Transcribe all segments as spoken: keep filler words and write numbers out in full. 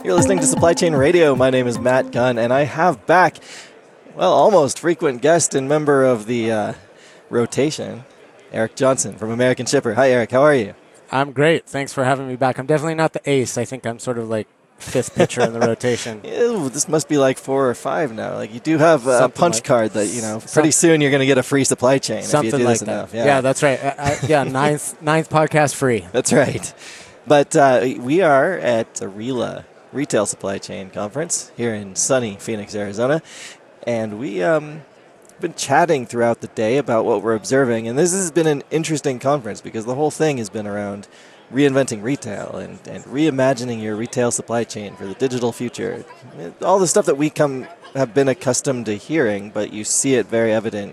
You're listening to Supply Chain Radio. My name is Matt Gunn, and I have back, well, almost frequent guest and member of the uh, rotation, Eric Johnson from American Shipper. Hi, Eric. How are you? I'm great. Thanks for having me back. I'm definitely not the ace. I think I'm sort of like fifth pitcher in the rotation. Ew, this must be like four or five now. Like you do have a Something punch like, card that, you know, pretty soon you're going to get a free supply chain Something if you do like this that. enough. Yeah. Yeah, that's right. I, I, yeah, ninth, ninth podcast free. That's right. But uh, we are at the RILA, Retail Supply Chain Conference, here in sunny Phoenix, Arizona. And we um been chatting throughout the day about what we're observing. And this has been an interesting conference because the whole thing has been around reinventing retail and, and reimagining your retail supply chain for the digital future. All the stuff that we come have been accustomed to hearing, but you see it very evident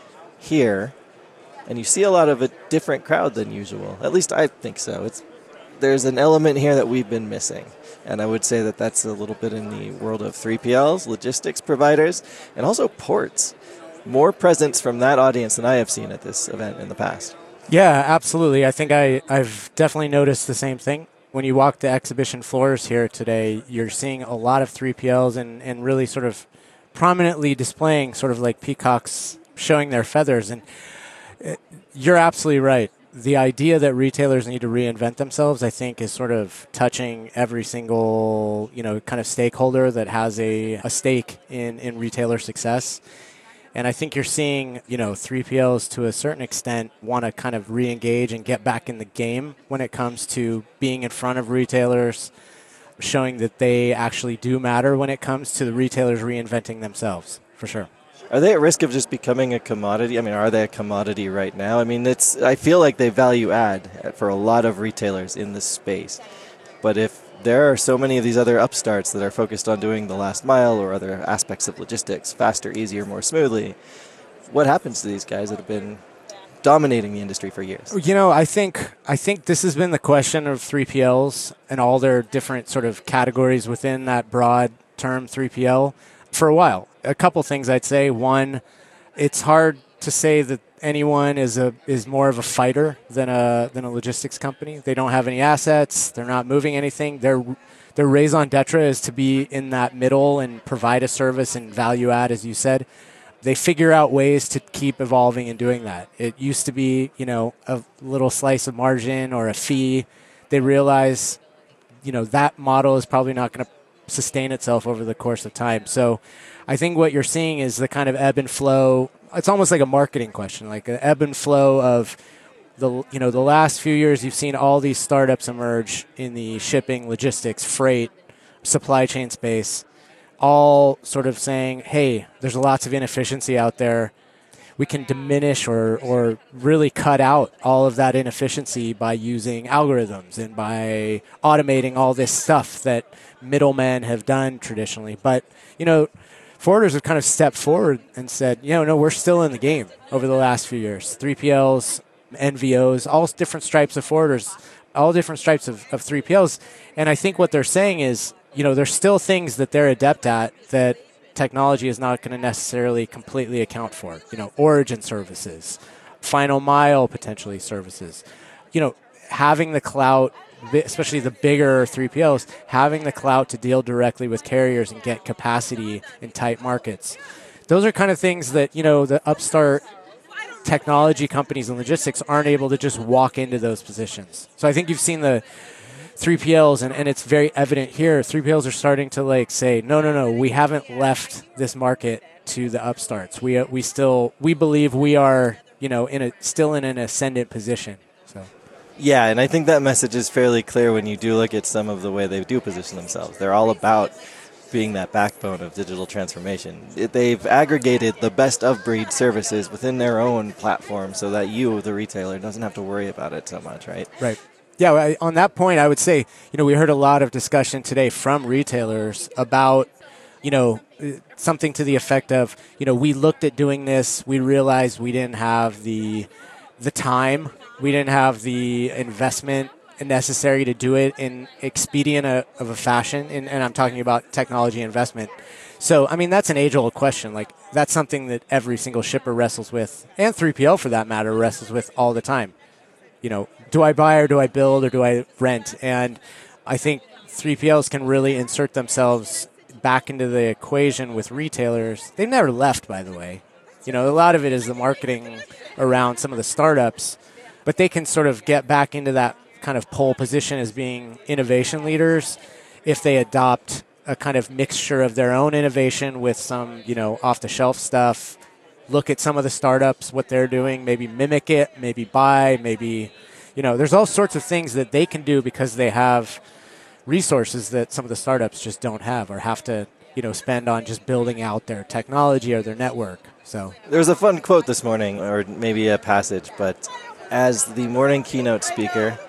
here. And you see a lot of a different crowd than usual. At least I think so. It's there's an element here that we've been missing. And I would say that that's a little bit in the world of three P Ls, logistics providers, and also ports. More presence from that audience than I have seen at this event in the past. Yeah, absolutely. I think I, I've definitely noticed the same thing. When you walk the exhibition floors here today, you're seeing a lot of three P Ls and, and really sort of prominently displaying sort of like peacocks showing their feathers. And it, you're absolutely right. The idea that retailers need to reinvent themselves, I think, is sort of touching every single, you know, kind of stakeholder that has a, a stake in, in retailer success. And I think you're seeing, you know, three P Ls to a certain extent want to kind of re-engage and get back in the game when it comes to being in front of retailers, showing that they actually do matter when it comes to the retailers reinventing themselves, for sure. Are they at risk of just becoming a commodity? I mean, are they a commodity right now? I mean, it's. I feel like they value add for a lot of retailers in this space. But if there are so many of these other upstarts that are focused on doing the last mile or other aspects of logistics faster, easier, more smoothly, what happens to these guys that have been dominating the industry for years? You know, I think I think this has been the question of three P Ls and all their different sort of categories within that broad term three P L for a while. A couple things I'd say. One, it's hard to say that anyone is a is more of a fighter than a than a logistics company. They don't have any assets. They're not moving anything. Their their raison d'etre is to be in that middle and provide a service and value add, as you said. They figure out ways to keep evolving and doing that. It used to be, you know, a little slice of margin or a fee. They realize, you know, that model is probably not going to sustain itself over the course of time. So I think what you're seeing is the kind of ebb and flow. It's almost like a marketing question, like an ebb and flow of the, you know, the last few years you've seen all these startups emerge in the shipping, logistics, freight, supply chain space, all sort of saying, hey, there's lots of inefficiency out there. We can diminish or, or really cut out all of that inefficiency by using algorithms and by automating all this stuff that middlemen have done traditionally. But, you know, forwarders have kind of stepped forward and said, you know, no, we're still in the game over the last few years. three P Ls, N V Os, all different stripes of forwarders, all different stripes of, of three P Ls. And I think what they're saying is, you know, there's still things that they're adept at that technology is not going to necessarily completely account for. You know, origin services, final mile potentially services. You know, having the clout, especially the bigger three P Ls, having the clout to deal directly with carriers and get capacity in tight markets. Those are kind of things that, you know, the upstart technology companies and logistics aren't able to just walk into those positions. So I think you've seen the three P Ls, and, and it's very evident here, three P Ls are starting to like say, no, no, no, we haven't left this market to the upstarts. We uh, we still, we believe we are, you know, in a still in an ascendant position. So. Yeah, and I think that message is fairly clear when you do look at some of the way they do position themselves. They're all about being that backbone of digital transformation. It, they've aggregated the best of breed services within their own platform so that you, the retailer, doesn't have to worry about it so much, right? Right. Yeah, on that point, I would say, you know, we heard a lot of discussion today from retailers about, you know, something to the effect of, you know, we looked at doing this, we realized we didn't have the the time, we didn't have the investment necessary to do it in expedient a, of a fashion, and, and I'm talking about technology investment. So, I mean, that's an age-old question. Like, that's something that every single shipper wrestles with, and three P L for that matter, wrestles with all the time. You know, do I buy or do I build or do I rent? And I think three P Ls can really insert themselves back into the equation with retailers. They've never left, by the way. You know, a lot of it is the marketing around some of the startups, but they can sort of get back into that kind of pole position as being innovation leaders if they adopt a kind of mixture of their own innovation with some, you know, off-the-shelf stuff. Look at some of the startups, what they're doing, maybe mimic it, maybe buy, maybe, you know, there's all sorts of things that they can do because they have resources that some of the startups just don't have or have to, you know, spend on just building out their technology or their network. So there was a fun quote this morning, or maybe a passage, but as the morning keynote speaker,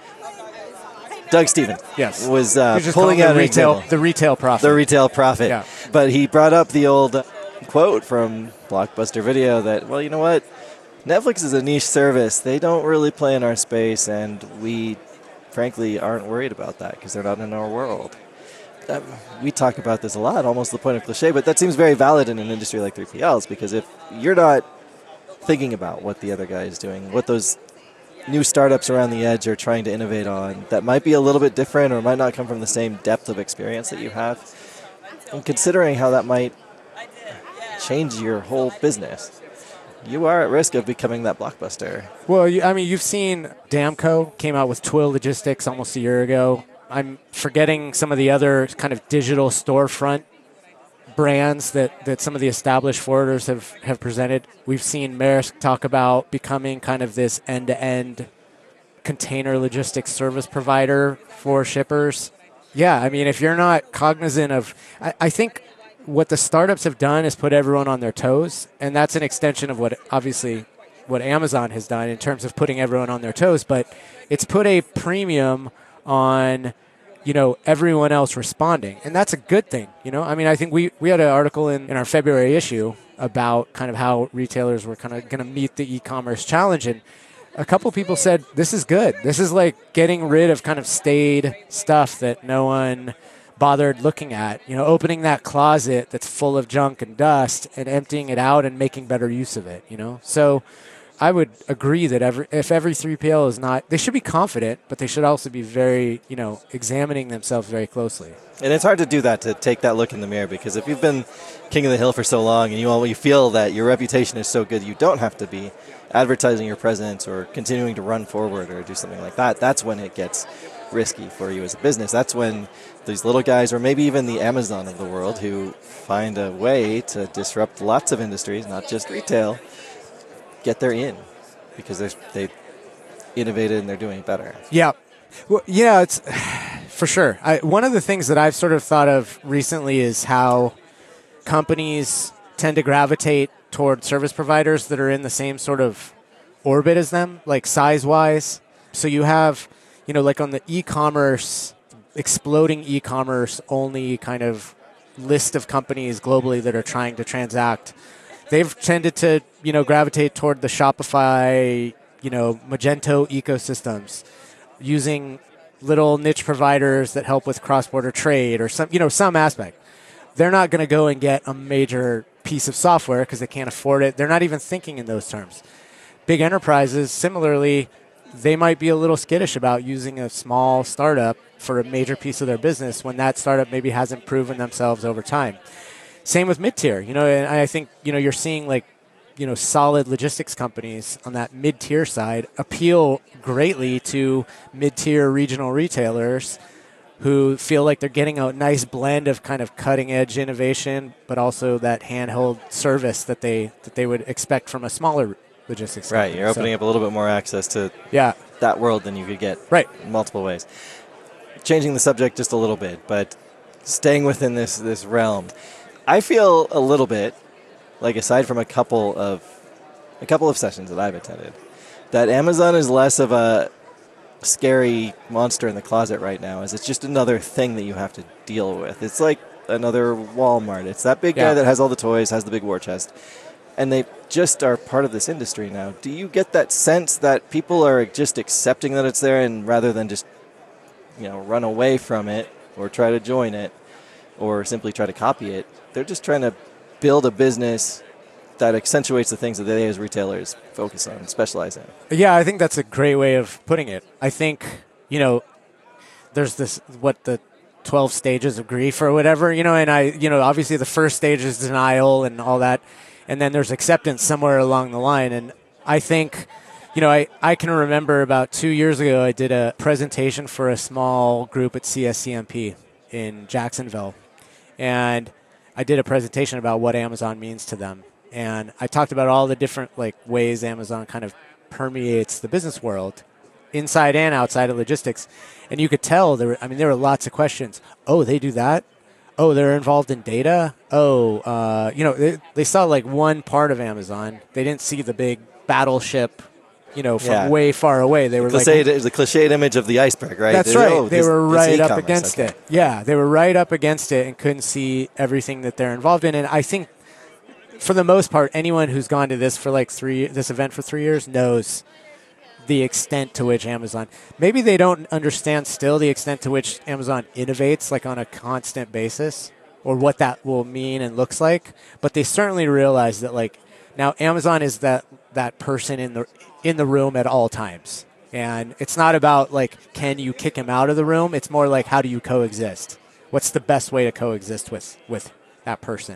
Doug Stevens yes. was uh, just pulling out the an retail, example. the retail profit. The retail profit. Yeah. But he brought up the old quote from Blockbuster Video that, well, you know what? Netflix is a niche service. They don't really play in our space, and we, frankly, aren't worried about that because they're not in our world. Um, we talk about this a lot, almost to the point of cliche, but that seems very valid in an industry like three P Ls, because if you're not thinking about what the other guy is doing, what those new startups around the edge are trying to innovate on that might be a little bit different or might not come from the same depth of experience that you have, and considering how that might change your whole business, you are at risk of becoming that Blockbuster. Well, you, I mean, you've seen Damco came out with Twill Logistics almost a year ago. I'm forgetting some of the other kind of digital storefront brands that, that some of the established forwarders have, have presented. We've seen Maersk talk about becoming kind of this end-to-end container logistics service provider for shippers. Yeah, I mean, if you're not cognizant of, I, I think what the startups have done is put everyone on their toes, and that's an extension of what, obviously, what Amazon has done in terms of putting everyone on their toes, but it's put a premium on, you know, everyone else responding. And that's a good thing, you know? I mean, I think we, we had an article in, in our February issue about kind of how retailers were kind of going to meet the e-commerce challenge. And a couple people said, this is good. This is like getting rid of kind of staid stuff that no one bothered looking at. You know, opening that closet that's full of junk and dust and emptying it out and making better use of it, you know? So I would agree that every, if every three P L is not, they should be confident, but they should also be very, you know, examining themselves very closely. And it's hard to do that, to take that look in the mirror, because if you've been king of the hill for so long and you all, you feel that your reputation is so good, you don't have to be advertising your presence or continuing to run forward or do something like that. That's when it gets risky for you as a business. That's when these little guys, or maybe even the Amazon of the world, who find a way to disrupt lots of industries, not just retail, get their in because they innovated and they're doing it better. Yeah. Well, yeah, it's for sure. I, one of the things that I've sort of thought of recently is how companies tend to gravitate toward service providers that are in the same sort of orbit as them, like size-wise. So you have, you know, like on the e-commerce, exploding e-commerce only kind of list of companies globally that are trying to transact, they've tended to, you know, gravitate toward the Shopify, you know, Magento ecosystems, using little niche providers that help with cross-border trade or some, you know, some aspect. They're not going to go and get a major piece of software because they can't afford it. They're not even thinking in those terms. Big enterprises, similarly, they might be a little skittish about using a small startup for a major piece of their business when that startup maybe hasn't proven themselves over time. Same with mid-tier, you know, and I think, you know, you're seeing like, you know, solid logistics companies on that mid-tier side appeal greatly to mid-tier regional retailers who feel like they're getting a nice blend of kind of cutting-edge innovation, but also that handheld service that they that they would expect from a smaller logistics company. Right, you're opening so, up a little bit more access to yeah. that world than you could get right. in multiple ways. Changing the subject just a little bit, but staying within this this realm, I feel a little bit like, aside from a couple of a couple of sessions that I've attended, that Amazon is less of a scary monster in the closet right now, as it's just another thing that you have to deal with. It's like another Walmart. It's that big yeah. guy that has all the toys, has the big war chest, and they just are part of this industry now. Do you get that sense that people are just accepting that it's there, and rather than just, you know, run away from it or try to join it or simply try to copy it, they're just trying to build a business that accentuates the things that they as retailers focus on and specialize in? Yeah, I think that's a great way of putting it. I think, you know, there's this, what the twelve stages of grief or whatever, you know, and I, you know, obviously the first stage is denial and all that. And then there's acceptance somewhere along the line. And I think, you know, I, I can remember about two years ago, I did a presentation for a small group at C S C M P in Jacksonville. And I did a presentation about what Amazon means to them. And I talked about all the different like ways Amazon kind of permeates the business world, inside and outside of logistics. And you could tell there were, I mean, there were lots of questions. Oh, they do that? Oh, they're involved in data? Oh, uh, you know, they, they saw like one part of Amazon. They didn't see the big battleship, you know, from Yeah. way far away. They were The like, cliched, the cliched image of the iceberg, right? that's They- right. oh, They this- were it's right up e-commerce, against okay. it. Yeah, they were right up against it and couldn't see everything that they're involved in. And I think, for the most part, anyone who's gone to this for like three, this event for three years knows the extent to which Amazon, maybe they don't understand still the extent to which Amazon innovates like on a constant basis or what that will mean and looks like. But they certainly realize that like now Amazon is that, that person in the, in the room at all times. And it's not about like, can you kick him out of the room? It's more like, how do you coexist? What's the best way to coexist with, with that person?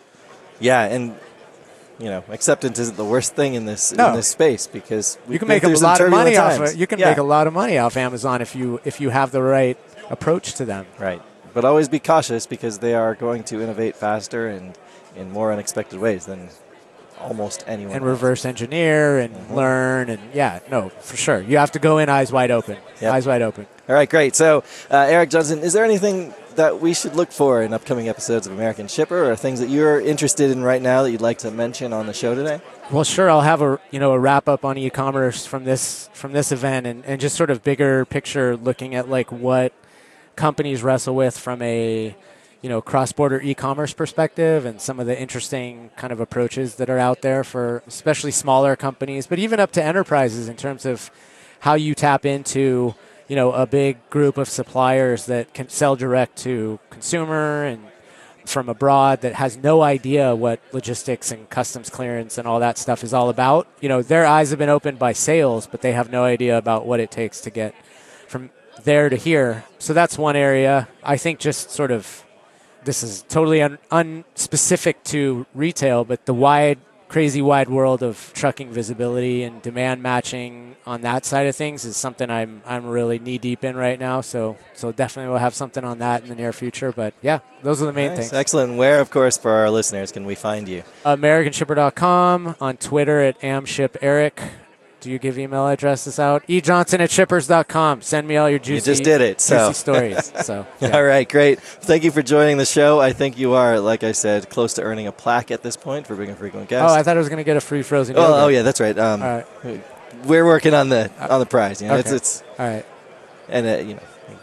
Yeah, and you know, acceptance isn't the worst thing in this No. in this space because we You can make a lot of money off it. You can yeah. make a lot of money off Amazon if you if you have the right approach to them. Right. But always be cautious because they are going to innovate faster and in more unexpected ways than almost anyone And else. reverse engineer and Mhm. learn and yeah, no, for sure. You have to go in eyes wide open. Yep. Eyes wide open. All right, great. So, uh, Eric Johnson, is there anything that we should look for in upcoming episodes of American Shipper or things that you're interested in right now that you'd like to mention on the show today? Well, sure. I'll have a you know a wrap up on e-commerce from this from this event and, and just sort of bigger picture looking at like what companies wrestle with from a you know cross-border e-commerce perspective and some of the interesting kind of approaches that are out there for especially smaller companies, but even up to enterprises in terms of how you tap into you know a big group of suppliers that can sell direct to consumer and from abroad that has no idea what logistics and customs clearance and all that stuff is all about. You know, their eyes have been opened by sales, but they have no idea about what it takes to get from there to here. So that's one area. I think just sort of, this is totally un- unspecific to retail, but the wide, crazy wide world of trucking visibility and demand matching on that side of things is something I'm I'm really knee deep in right now. So so definitely we'll have something on that in the near future. But yeah, those are the main Nice. things. Excellent. Where, of course, for our listeners, can we find you? American Shipper dot com, on Twitter at amshiperic. Do you give email addresses out? E Johnson at shippers dot com. Send me all your juicy, You just did it, so. juicy stories. So, yeah. All right, great. Thank you for joining the show. I think you are, like I said, close to earning a plaque at this point for being a frequent guest. Oh, I thought I was going to get a free frozen Oh, yogurt. oh, yeah, that's right. Um, All right. We're working on the on the prize. You know, Okay. it's it's All right. and uh, you know,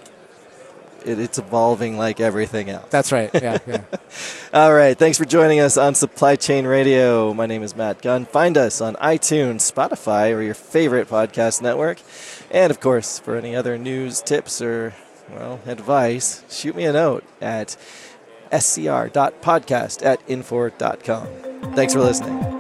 it, it's evolving like everything else. That's right. Yeah, yeah. All right. Thanks for joining us on Supply Chain Radio. My name is Matt Gunn. Find us on iTunes, Spotify, or your favorite podcast network. And, of course, for any other news, tips, or, well, advice, shoot me a note at scr dot podcast at infor dot com. Thanks for listening.